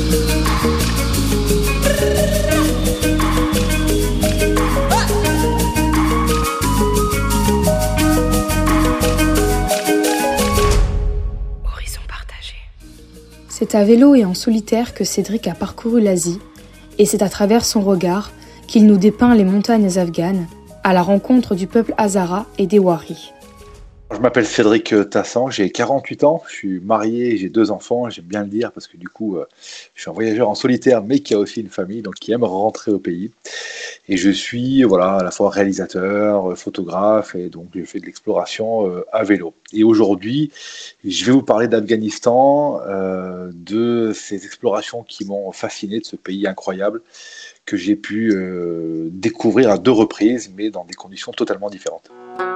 C'est à vélo et en solitaire que Cédric a parcouru l'Asie, et c'est à travers son regard qu'il nous dépeint les montagnes afghanes, à la rencontre du peuple Hazara et des Wari. Je m'appelle Cédric Tassan, j'ai 48 ans, je suis marié, j'ai 2 enfants, j'aime bien le dire parce que du coup, je suis un voyageur en solitaire, mais qui a aussi une famille, donc qui aime rentrer au pays. Et je suis à la fois réalisateur, photographe, et donc je fais de l'exploration à vélo. Et aujourd'hui, je vais vous parler d'Afghanistan, de ces explorations qui m'ont fasciné, de ce pays incroyable que j'ai pu découvrir à 2 reprises, mais dans des conditions totalement différentes.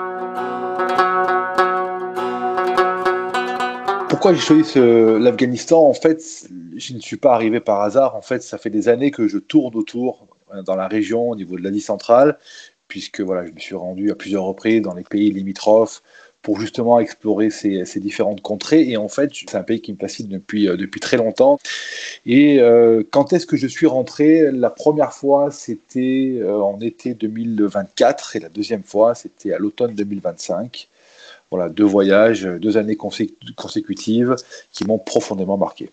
Pourquoi j'ai choisi l'Afghanistan? En fait, je ne suis pas arrivé par hasard. En fait, ça fait des années que je tourne autour dans la région au niveau de l'Asie centrale, puisque je me suis rendu à plusieurs reprises dans les pays limitrophes pour justement explorer ces différentes contrées. Et en fait, c'est un pays qui me fascine depuis très longtemps. Et quand est-ce que je suis rentré? La première fois, c'était en été 2024, et la deuxième fois, c'était à l'automne 2025. Voilà, 2 voyages, 2 années consécutives qui m'ont profondément marqué.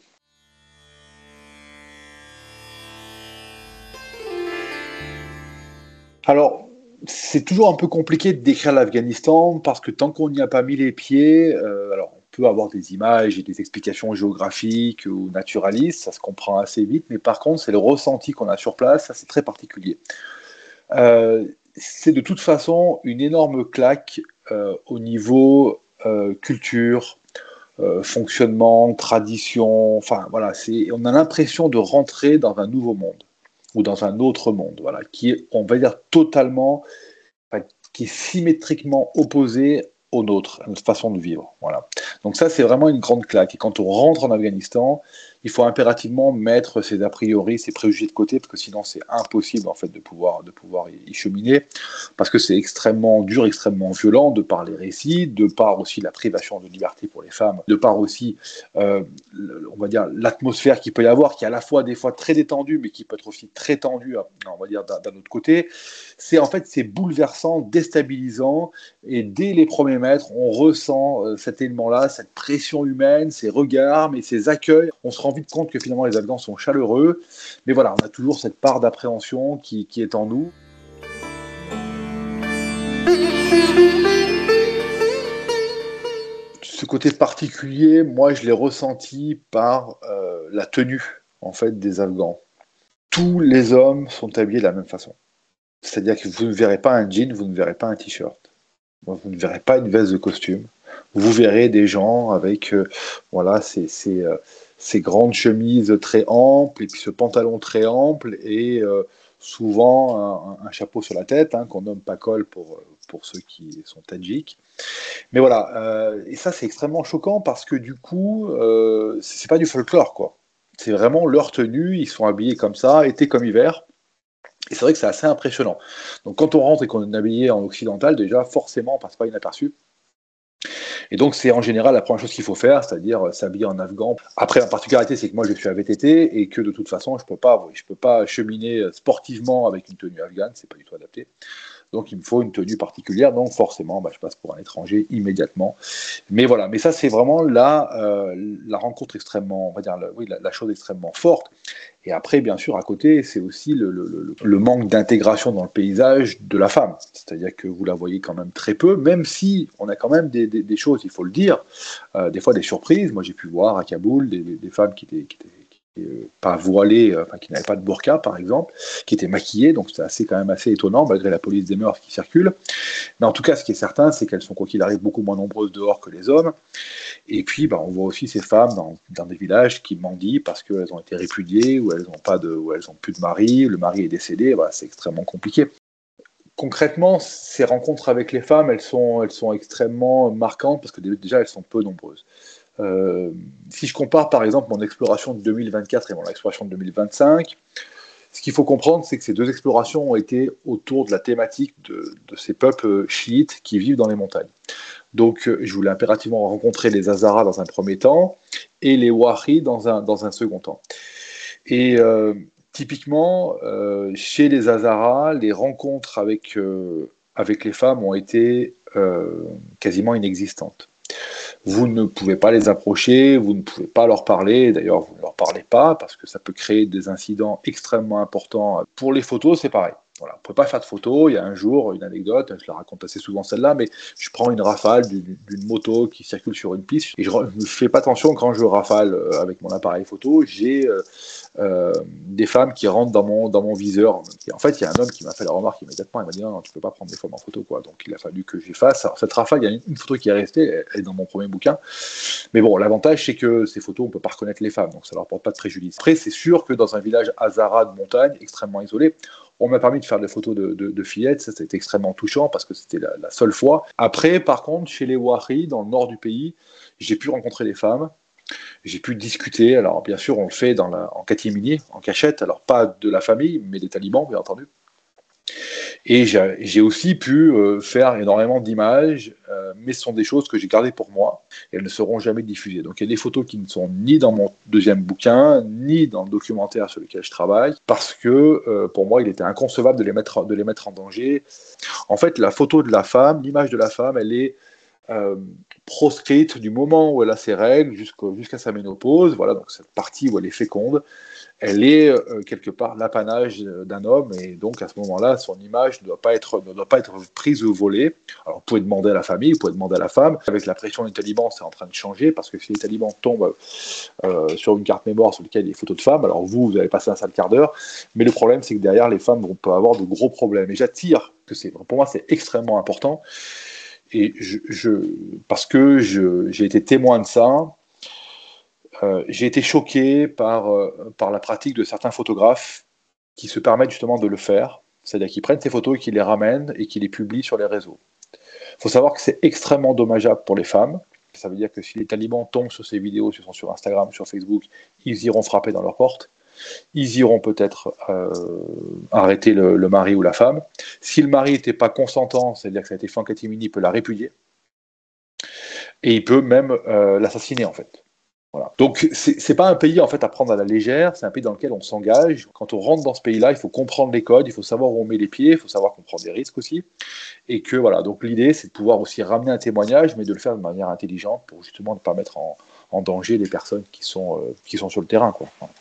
Alors, c'est toujours un peu compliqué de décrire l'Afghanistan parce que tant qu'on n'y a pas mis les pieds, alors on peut avoir des images et des explications géographiques ou naturalistes, ça se comprend assez vite, mais par contre, c'est le ressenti qu'on a sur place, ça c'est très particulier. C'est de toute façon une énorme claque au niveau culture, fonctionnement, tradition, on a l'impression de rentrer dans un nouveau monde ou dans un autre monde, qui est, on va dire, totalement, qui est symétriquement opposé au nôtre, à notre façon de vivre. Voilà. Donc ça, c'est vraiment une grande claque. Et quand on rentre en Afghanistan, il faut impérativement mettre ses a priori, ses préjugés de côté, parce que sinon c'est impossible en fait de pouvoir y cheminer, parce que c'est extrêmement dur, extrêmement violent, de par les récits, de par aussi la privation de liberté pour les femmes, de par aussi, on va dire, l'atmosphère qu'il peut y avoir, qui est à la fois des fois très détendue, mais qui peut être aussi très tendue, on va dire, d'un autre côté. C'est bouleversant, déstabilisant, et dès les premiers mètres, on ressent cet élément-là, cette pression humaine, ces regards, mais ces accueils. On se rend vite compte que finalement les Afghans sont chaleureux, mais on a toujours cette part d'appréhension qui est en nous. Ce côté particulier, moi je l'ai ressenti par la tenue en fait des Afghans. Tous les hommes sont habillés de la même façon. C'est-à-dire que vous ne verrez pas un jean, vous ne verrez pas un t-shirt. Vous ne verrez pas une veste de costume. Vous verrez des gens avec ces grandes chemises très amples et puis ce pantalon très ample et souvent un chapeau sur la tête qu'on nomme pakol pour ceux qui sont tadjiks. Mais et ça c'est extrêmement choquant parce que du coup c'est pas du folklore quoi. C'est vraiment leur tenue, ils sont habillés comme ça, été comme hiver. Et c'est vrai que c'est assez impressionnant. Donc quand on rentre et qu'on est habillé en occidental, déjà forcément on passe pas inaperçu. Et donc c'est en général la première chose qu'il faut faire, c'est-à-dire s'habiller en afghan. Après la particularité c'est que moi je suis à VTT et que de toute façon je peux pas cheminer sportivement avec une tenue afghane, c'est pas du tout adapté. Donc il me faut une tenue particulière, donc forcément je passe pour un étranger immédiatement. Mais mais ça c'est vraiment la rencontre extrêmement, on va dire la chose extrêmement forte. Et après, bien sûr, à côté, c'est aussi le manque d'intégration dans le paysage de la femme. C'est-à-dire que vous la voyez quand même très peu, même si on a quand même des choses, il faut le dire, des fois des surprises. Moi, j'ai pu voir à Kaboul des femmes qui étaient pas voilées, qui n'avaient pas de burqa, par exemple, qui étaient maquillées. Donc, c'est quand même assez étonnant, malgré la police des mœurs qui circule. Mais en tout cas, ce qui est certain, c'est qu'elles sont, quoi qu'il arrive, beaucoup moins nombreuses dehors que les hommes. Et puis, on voit aussi ces femmes dans des villages qui mendient parce qu'elles ont été répudiées ou elles n'ont plus de mari, le mari est décédé. C'est extrêmement compliqué. Concrètement, ces rencontres avec les femmes, elles sont extrêmement marquantes parce que déjà, elles sont peu nombreuses. Si je compare, par exemple, mon exploration de 2024 et mon exploration de 2025, ce qu'il faut comprendre, c'est que ces 2 explorations ont été autour de la thématique de ces peuples chiites qui vivent dans les montagnes. Donc, je voulais impérativement rencontrer les Hazaras dans un premier temps et les Wahris dans un second temps. Et typiquement, chez les Hazaras, les rencontres avec les femmes ont été quasiment inexistantes. Vous ne pouvez pas les approcher, vous ne pouvez pas leur parler, d'ailleurs vous ne leur parlez pas parce que ça peut créer des incidents extrêmement importants. Pour les photos, c'est pareil. Voilà, on ne peut pas faire de photos. Il y a un jour, une anecdote, je la raconte assez souvent celle-là, mais je prends une rafale d'une moto qui circule sur une piste et je ne fais pas attention quand je rafale avec mon appareil photo. J'ai des femmes qui rentrent dans mon viseur. Et en fait, il y a un homme qui m'a fait la remarque immédiatement. Il m'a dit non, tu ne peux pas prendre des femmes en photo, quoi. Donc il a fallu que j'y fasse. Alors, cette rafale, il y a une photo qui est restée, elle est dans mon premier bouquin. Mais bon, l'avantage, c'est que ces photos, on ne peut pas reconnaître les femmes, donc ça ne leur porte pas de préjudice. Après, c'est sûr que dans un village Hazara de montagne, extrêmement isolé, on m'a permis de faire des photos de fillettes, ça a été extrêmement touchant parce que c'était la seule fois. Après, par contre, chez les Wahris, dans le nord du pays, j'ai pu rencontrer les femmes, j'ai pu discuter. Alors, bien sûr, on le fait en catimini, en cachette, alors pas de la famille, mais des talibans, bien entendu. Et j'ai aussi pu faire énormément d'images, mais ce sont des choses que j'ai gardées pour moi, et elles ne seront jamais diffusées. Donc il y a des photos qui ne sont ni dans mon deuxième bouquin, ni dans le documentaire sur lequel je travaille, parce que pour moi, il était inconcevable de les mettre en danger. En fait, la photo de la femme, l'image de la femme, elle est proscrite du moment où elle a ses règles jusqu'à sa ménopause. Voilà, donc cette partie où elle est féconde, elle est quelque part l'apanage d'un homme, et donc à ce moment-là, son image ne doit pas être prise ou volée. Alors vous pouvez demander à la famille, vous pouvez demander à la femme. Avec la pression des talibans, c'est en train de changer, parce que si les talibans tombent sur une carte mémoire sur laquelle il y a des photos de femmes, alors vous allez passer un sale quart d'heure, mais le problème, c'est que derrière, les femmes peuvent avoir de gros problèmes. Et j'attire, pour moi, c'est extrêmement important, et parce que j'ai été témoin de ça. J'ai été choqué par la pratique de certains photographes qui se permettent justement de le faire, c'est-à-dire qu'ils prennent ces photos et qu'ils les ramènent et qu'ils les publient sur les réseaux. Il faut savoir que c'est extrêmement dommageable pour les femmes. Ça veut dire que si les talibans tombent sur ces vidéos, ce sont sur Instagram, sur Facebook, ils iront frapper dans leur porte. Ils iront peut-être arrêter le mari ou la femme. Si le mari n'était pas consentant, c'est-à-dire que ça a été fait en catimini, il peut la répudier. Et il peut même l'assassiner, en fait. Voilà. Donc c'est pas un pays en fait à prendre à la légère, c'est un pays dans lequel on s'engage. Quand on rentre dans ce pays-là, il faut comprendre les codes, il faut savoir où on met les pieds, il faut savoir qu'on prend des risques aussi. Et que voilà, donc l'idée c'est de pouvoir aussi ramener un témoignage, mais de le faire de manière intelligente pour justement ne pas mettre en danger les personnes qui sont sur le terrain, quoi. Voilà.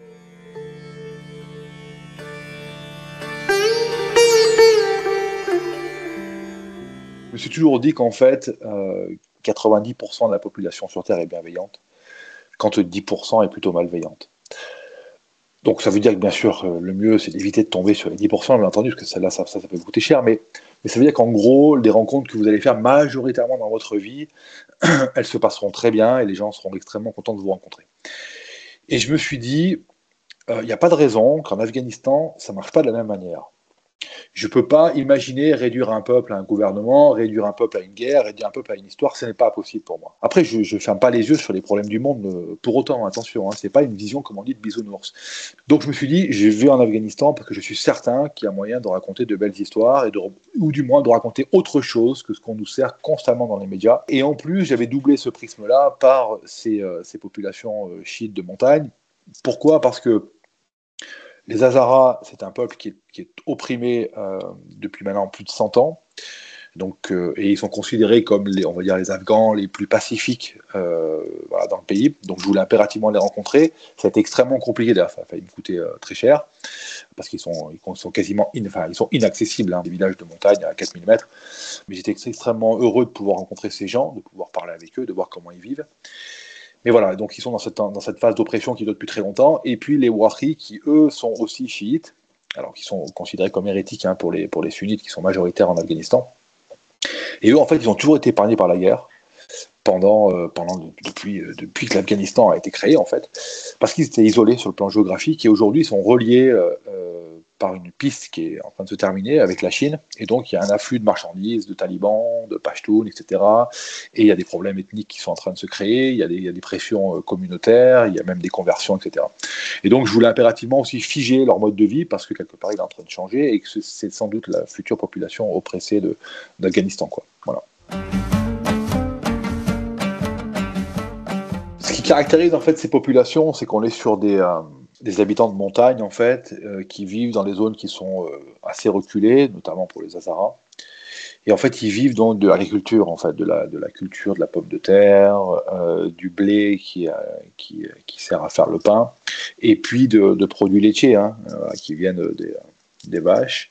Je me suis toujours dit qu'en fait, 90% de la population sur Terre est bienveillante, quand 10% est plutôt malveillante. Donc ça veut dire que bien sûr, le mieux c'est d'éviter de tomber sur les 10%, bien entendu, parce que celle-là, ça peut vous coûter cher, mais ça veut dire qu'en gros, les rencontres que vous allez faire majoritairement dans votre vie, elles se passeront très bien et les gens seront extrêmement contents de vous rencontrer. Et je me suis dit, il n'y a pas de raison qu'en Afghanistan, ça ne marche pas de la même manière. Je ne peux pas imaginer réduire un peuple à un gouvernement, réduire un peuple à une guerre, réduire un peuple à une histoire, ce n'est pas possible pour moi. Après, je ne ferme pas les yeux sur les problèmes du monde pour autant, attention, ce n'est pas une vision, comme on dit, de bisounours. Donc je me suis dit, je vais en Afghanistan parce que je suis certain qu'il y a moyen de raconter de belles histoires, ou du moins de raconter autre chose que ce qu'on nous sert constamment dans les médias. Et en plus, j'avais doublé ce prisme-là par ces populations chiites de montagne. Pourquoi ? Parce que les Hazaras, c'est un peuple qui est opprimé depuis maintenant plus de 100 ans. Donc, et ils sont considérés comme on va dire les Afghans les plus pacifiques voilà, dans le pays. Donc je voulais impérativement les rencontrer. Ça a été extrêmement compliqué, d'ailleurs ça a failli me coûter très cher, parce qu'ils sont quasiment ils sont inaccessibles, des villages de montagne à 4000 mètres. Mais j'étais extrêmement heureux de pouvoir rencontrer ces gens, de pouvoir parler avec eux, de voir comment ils vivent. Mais voilà, donc ils sont dans cette phase d'oppression qui dure depuis très longtemps. Et puis les Wahris, qui eux sont aussi chiites, alors qui sont considérés comme hérétiques pour les sunnites qui sont majoritaires en Afghanistan. Et eux, en fait, ils ont toujours été épargnés par la guerre depuis que l'Afghanistan a été créé, en fait, parce qu'ils étaient isolés sur le plan géographique, et aujourd'hui ils sont reliés par une piste qui est en train de se terminer avec la Chine, et donc il y a un afflux de marchandises, de talibans, de pashtuns, etc. Et il y a des problèmes ethniques qui sont en train de se créer, il y a des pressions communautaires, il y a même des conversions, etc. Et donc je voulais impérativement aussi figer leur mode de vie, parce que quelque part il est en train de changer, et que c'est sans doute la future population oppressée d'Afghanistan, quoi. Voilà. Ce qui caractérise en fait ces populations, c'est qu'on est sur des des habitants de montagne, en fait, qui vivent dans des zones qui sont assez reculées, notamment pour les Hazaras. Et en fait, ils vivent donc de l'agriculture, en fait, de la culture, de la pomme de terre, du blé qui sert à faire le pain, et puis de produits laitiers hein, qui viennent des vaches.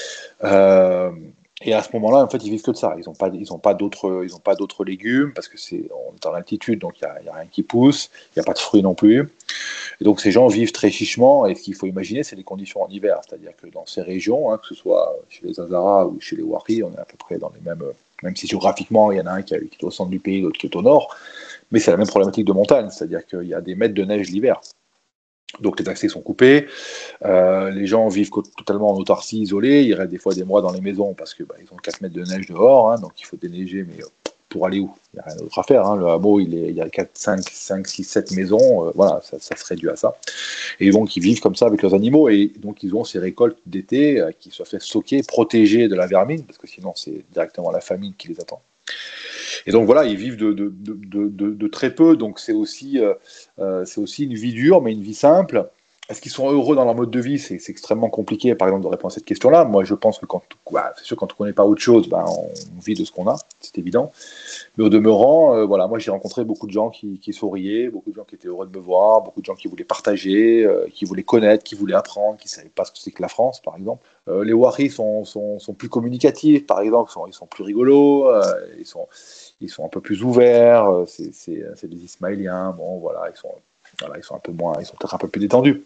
Euh, et à ce moment-là, en fait, ils vivent que de ça. Ils ont pas d'autres légumes parce que on est en altitude, donc il y a rien qui pousse. Il n'y a pas de fruits non plus. Et donc ces gens vivent très chichement. Et ce qu'il faut imaginer, c'est les conditions en hiver. C'est-à-dire que dans ces régions, hein, que ce soit chez les Hazaras ou chez les Wari, on est à peu près dans les mêmes. Même si géographiquement, il y en a un qui est au centre du pays, l'autre qui est au nord. Mais c'est la même problématique de montagne. C'est-à-dire qu'il y a des mètres de neige l'hiver. Donc les accès sont coupés, les gens vivent totalement en autarcie, isolés, ils restent des fois des mois dans les maisons parce que ils ont 4 mètres de neige dehors, hein, donc il faut déneiger, mais pour aller où? Il n'y a rien d'autre à faire. Hein. Le hameau, il y a 4, 5, 6, 7 maisons, voilà, ça se réduit à ça. Et donc ils vivent comme ça avec leurs animaux, et donc ils ont ces récoltes d'été qui se fait stocker, protégées de la vermine, parce que sinon c'est directement la famine qui les attend. Et donc voilà, ils vivent de très peu, donc c'est aussi une vie dure, mais une vie simple. Est-ce qu'ils sont heureux dans leur mode de vie? C'est extrêmement compliqué, par exemple, de répondre à cette question-là. Moi, je pense que c'est sûr, quand on ne connaît pas autre chose, on vit de ce qu'on a, c'est évident. Mais au demeurant, voilà, moi j'ai rencontré beaucoup de gens qui souriaient, beaucoup de gens qui étaient heureux de me voir, beaucoup de gens qui voulaient partager, qui voulaient connaître, qui voulaient apprendre, qui ne savaient pas ce que c'est que la France, par exemple. Les Waris sont plus communicatifs, par exemple, ils sont plus rigolos, ils sont un peu plus ouverts, c'est des Ismaéliens, bon voilà, ils sont un peu moins, ils sont peut-être un peu plus détendus.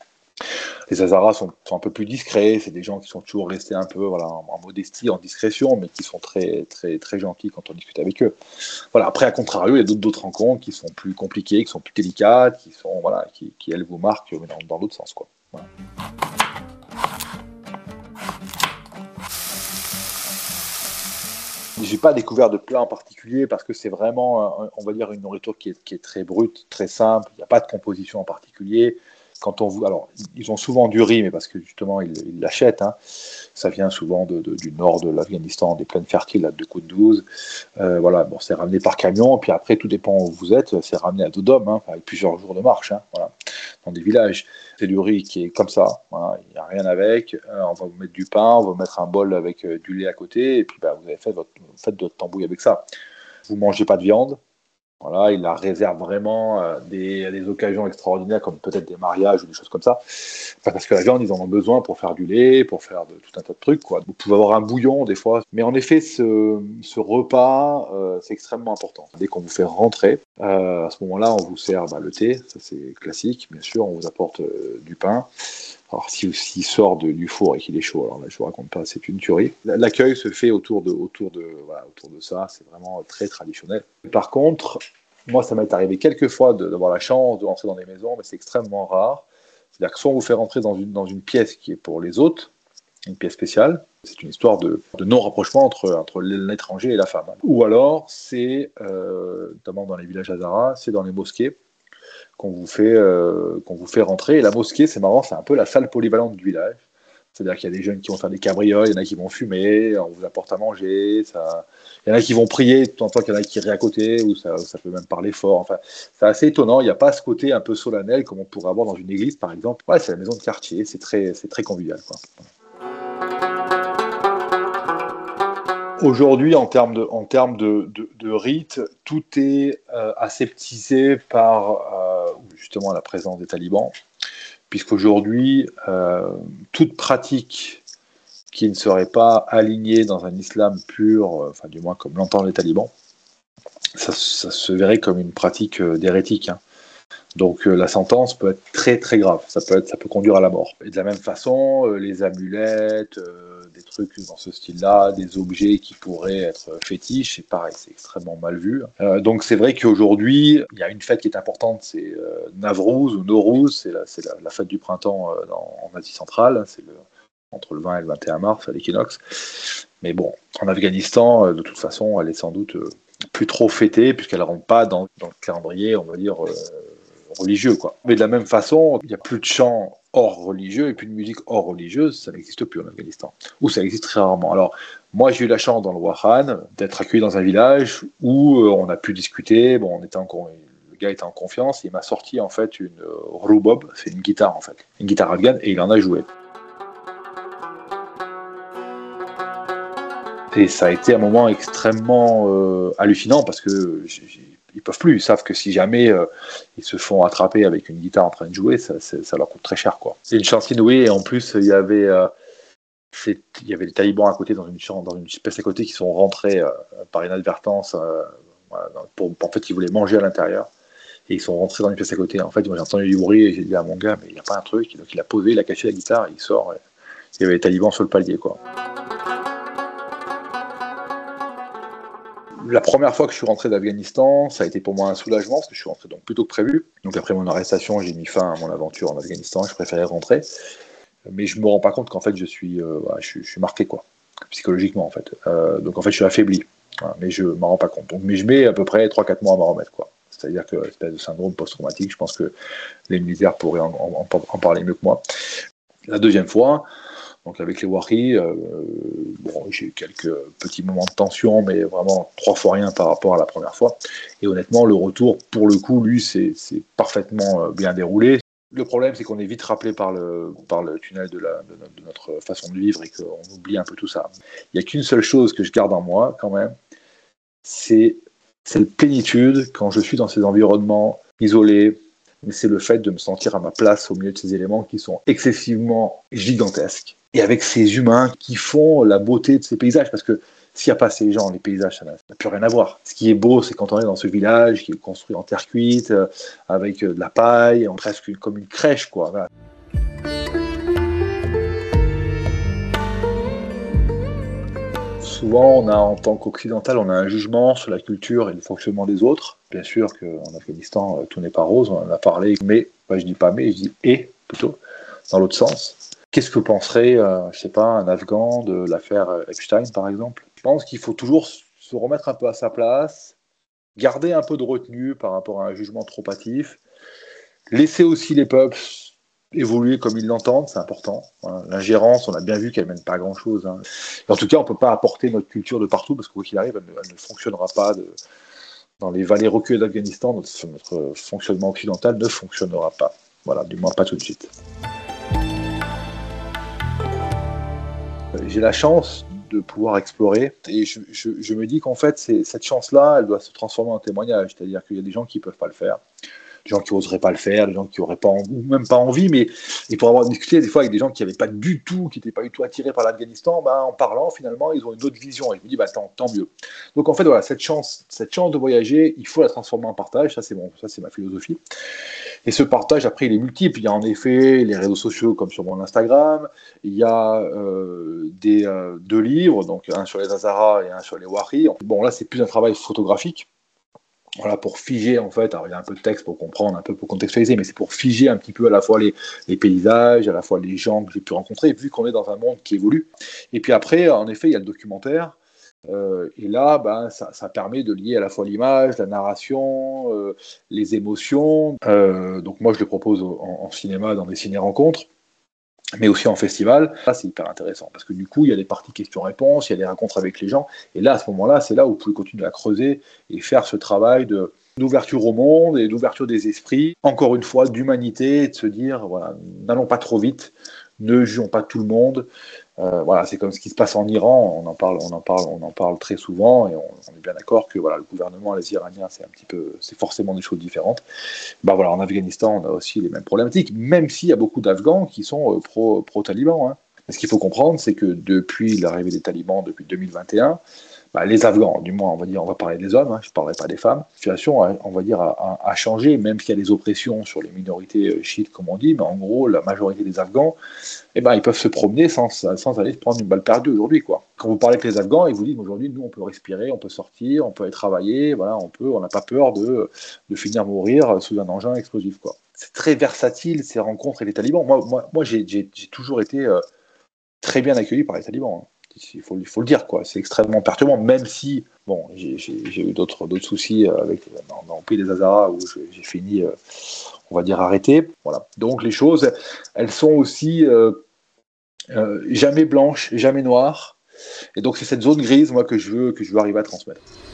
Les Hazaras sont un peu plus discrets, c'est des gens qui sont toujours restés un peu voilà, en modestie, en discrétion, mais qui sont très, très, très gentils quand on discute avec eux. Voilà. Après, à contrario, il y a d'autres rencontres qui sont plus compliquées, qui sont plus délicates, qui elles vous marquent, mais dans l'autre sens, quoi. Voilà. J'ai pas découvert de plat en particulier parce que c'est vraiment, on va dire, une nourriture qui est très brute, très simple. Il n'y a pas de composition en particulier. Alors, ils ont souvent du riz, mais parce que justement, ils l'achètent. Hein. Ça vient souvent du nord de l'Afghanistan, des plaines fertiles de Kunduz. Voilà, bon, c'est ramené par camion, puis après, tout dépend où vous êtes, c'est ramené à Dodom, hein, avec plusieurs jours de marche, hein, voilà, dans des villages. C'est du riz qui est comme ça, voilà, il n'y a rien avec. On va vous mettre du pain, on va vous mettre un bol avec du lait à côté, et puis vous avez fait votre tambouille avec ça. Vous ne mangez pas de viande. Voilà, il la réserve vraiment à des occasions extraordinaires, comme peut-être des mariages ou des choses comme ça. Enfin, parce que la viande, ils en ont besoin pour faire du lait, pour faire tout un tas de trucs, quoi. Vous pouvez avoir un bouillon des fois. Mais en effet, ce repas, c'est extrêmement important. Dès qu'on vous fait rentrer, à ce moment-là, on vous sert le thé, ça c'est classique, bien sûr, on vous apporte du pain. Alors, s'il sort du four et qu'il est chaud, alors là, je ne vous raconte pas, c'est une tuerie. L'accueil se fait autour de ça, c'est vraiment très traditionnel. Par contre, moi, ça m'est arrivé quelques fois d'avoir la chance de rentrer dans des maisons, mais c'est extrêmement rare. C'est-à-dire que soit on vous fait rentrer dans une pièce qui est pour les hôtes, une pièce spéciale, c'est une histoire de non-rapprochement entre l'étranger et la femme. Ou alors, c'est, notamment dans les villages Hazaras, c'est dans les mosquées, qu'on vous fait rentrer. Et la mosquée, c'est marrant, c'est un peu la salle polyvalente du village. C'est-à-dire qu'il y a des jeunes qui vont faire des cabrioles, il y en a qui vont fumer, on vous apporte à manger, il y en a qui vont prier, de temps en temps, il y en a qui rient à côté, ou ça peut même parler fort. Enfin, c'est assez étonnant, il n'y a pas ce côté un peu solennel comme on pourrait avoir dans une église, par exemple. Ouais, c'est la maison de quartier, c'est très convivial, quoi. Aujourd'hui, en termes de rites, tout est aseptisé par justement la présence des talibans, puisqu'aujourd'hui, toute pratique qui ne serait pas alignée dans un islam pur, enfin du moins comme l'entendent les talibans, ça se verrait comme une pratique d'hérétique. Hein. Donc la sentence peut être très très grave, ça peut conduire à la mort. Et de la même façon, les amulettes, des trucs dans ce style-là, des objets qui pourraient être fétiches, c'est pareil, c'est extrêmement mal vu. Donc c'est vrai qu'aujourd'hui, il y a une fête qui est importante, c'est Navrouz ou Nowruz, c'est la fête du printemps en Asie centrale, c'est entre le 20 et le 21 mars à l'équinoxe. Mais bon, en Afghanistan, de toute façon, elle est sans doute plus trop fêtée, puisqu'elle ne rentre pas dans le calendrier, on va dire, religieux, quoi. Mais de la même façon, il n'y a plus de chants hors religieux et plus de musique hors religieuse, ça n'existe plus en Afghanistan. Ou ça existe très rarement. Alors, moi, j'ai eu la chance dans le Wakhan d'être accueilli dans un village où on a pu discuter. Bon, on était encore le gars était en confiance, il m'a sorti en fait une rubob, c'est une guitare en fait, une guitare afghane, et il en a joué. Et ça a été un moment extrêmement hallucinant parce que ils peuvent plus, ils savent que si jamais ils se font attraper avec une guitare en train de jouer, ça leur coûte très cher, quoi. C'est une chance inouïe, et en plus il y avait les talibans à côté dans une pièce à côté qui sont rentrés par inadvertance. En fait, ils voulaient manger à l'intérieur. Et ils sont rentrés dans une pièce à côté. En fait, moi j'ai entendu du bruit et j'ai dit à mon gars, mais il n'y a pas un truc. Donc il a posé, il a caché la guitare, il sort. Et il y avait les talibans sur le palier, quoi. La première fois que je suis rentré d'Afghanistan, ça a été pour moi un soulagement, parce que je suis rentré donc plus tôt que prévu. Donc après mon arrestation, j'ai mis fin à mon aventure en Afghanistan, je préférais rentrer. Mais je me rends pas compte qu'en fait je suis marqué, quoi, psychologiquement en fait. Donc en fait je suis affaibli, voilà, mais je m'en rends pas compte. Mais je mets à peu près 3-4 mois à m'en remettre, quoi. C'est-à-dire que l'espèce de syndrome post-traumatique, je pense que les militaires pourraient en parler mieux que moi. La deuxième fois, donc avec les Wahris, j'ai eu quelques petits moments de tension, mais vraiment 3 fois rien par rapport à la première fois. Et honnêtement, le retour, pour le coup, lui, c'est parfaitement bien déroulé. Le problème, c'est qu'on est vite rappelé par le tunnel de notre façon de vivre et qu'on oublie un peu tout ça. Il n'y a qu'une seule chose que je garde en moi, quand même, c'est cette plénitude quand je suis dans ces environnements isolés. Mais c'est le fait de me sentir à ma place au milieu de ces éléments qui sont excessivement gigantesques. Et avec ces humains qui font la beauté de ces paysages, parce que s'il n'y a pas ces gens, les paysages, ça n'a plus rien à voir. Ce qui est beau, c'est quand on est dans ce village qui est construit en terre cuite, avec de la paille, presque comme une crèche, quoi. Voilà. Souvent, en tant qu'occidental, on a un jugement sur la culture et le fonctionnement des autres. Bien sûr qu'en Afghanistan, tout n'est pas rose, on en a parlé, mais, je dis pas mais, je dis et, plutôt, dans l'autre sens. Qu'est-ce que penserait, un Afghan de l'affaire Epstein, par exemple? Je pense qu'il faut toujours se remettre un peu à sa place, garder un peu de retenue par rapport à un jugement trop hâtif, laisser aussi les peuples évoluer comme ils l'entendent, c'est important. Voilà. L'ingérence, on a bien vu qu'elle mène pas à grand-chose. Hein. En tout cas, on ne peut pas apporter notre culture de partout, parce que quoi qu'il arrive, elle ne fonctionnera pas. Dans les vallées reculées d'Afghanistan, notre fonctionnement occidental ne fonctionnera pas. Voilà, du moins pas tout de suite. J'ai la chance de pouvoir explorer, et je me dis qu'en fait, cette chance-là, elle doit se transformer en témoignage, c'est-à-dire qu'il y a des gens qui ne peuvent pas le faire, des gens qui n'oseraient pas le faire, des gens qui n'auraient pas ou même pas envie, mais et pour avoir discuté des fois avec des gens qui n'avaient pas du tout, qui n'étaient pas du tout attirés par l'Afghanistan, en parlant, finalement, ils ont une autre vision, et je me dis, tant mieux. Donc en fait, voilà, cette chance de voyager, il faut la transformer en partage, ça c'est ma philosophie. Et ce partage, après, il est multiple. Il y a en effet les réseaux sociaux comme sur mon Instagram. Il y a 2 livres, donc un sur les Hazaras et un sur les Wahris. Bon, là, c'est plus un travail photographique. Voilà, pour figer, en fait, alors il y a un peu de texte pour comprendre, un peu pour contextualiser, mais c'est pour figer un petit peu à la fois les paysages, à la fois les gens que j'ai pu rencontrer, vu qu'on est dans un monde qui évolue. Et puis après, en effet, il y a le documentaire. Et là, ça permet de lier à la fois l'image, la narration, les émotions. Donc moi, je le propose en cinéma, dans des ciné-rencontres, mais aussi en festival. Ça, c'est hyper intéressant, parce que du coup, il y a des parties questions-réponses, il y a des rencontres avec les gens, et là, à ce moment-là, c'est là où vous pouvez continuer à creuser et faire ce travail d'ouverture au monde et d'ouverture des esprits, encore une fois, d'humanité, et de se dire, voilà, n'allons pas trop vite, ne jugeons pas tout le monde. Voilà, c'est comme ce qui se passe en Iran, on en parle très souvent, et on est bien d'accord que voilà, le gouvernement, les Iraniens, c'est forcément des choses différentes. Voilà, en Afghanistan, on a aussi les mêmes problématiques, même s'il y a beaucoup d'Afghans qui sont pro-talibans. Hein. Ce qu'il faut comprendre, c'est que depuis l'arrivée des talibans, depuis 2021, les Afghans, du moins, on va parler des hommes, hein, je ne parlerai pas des femmes. La situation, on va dire, a changé, même s'il y a des oppressions sur les minorités chiites, comme on dit, mais en gros, la majorité des Afghans, ils peuvent se promener sans aller se prendre une balle perdue aujourd'hui, quoi. Quand vous parlez avec les Afghans, ils vous disent, aujourd'hui, nous, on peut respirer, on peut sortir, on peut aller travailler, voilà, on n'a pas peur de finir mourir sous un engin explosif, quoi. C'est très versatile, ces rencontres avec les talibans. Moi j'ai toujours été très bien accueilli par les talibans, hein. Il faut le dire, quoi. C'est extrêmement perturbant, même si j'ai eu d'autres soucis dans le pays des Hazaras où j'ai fini, on va dire, arrêté. Voilà. Donc les choses, elles sont aussi jamais blanches, jamais noires. Et donc c'est cette zone grise, moi, que je veux arriver à transmettre.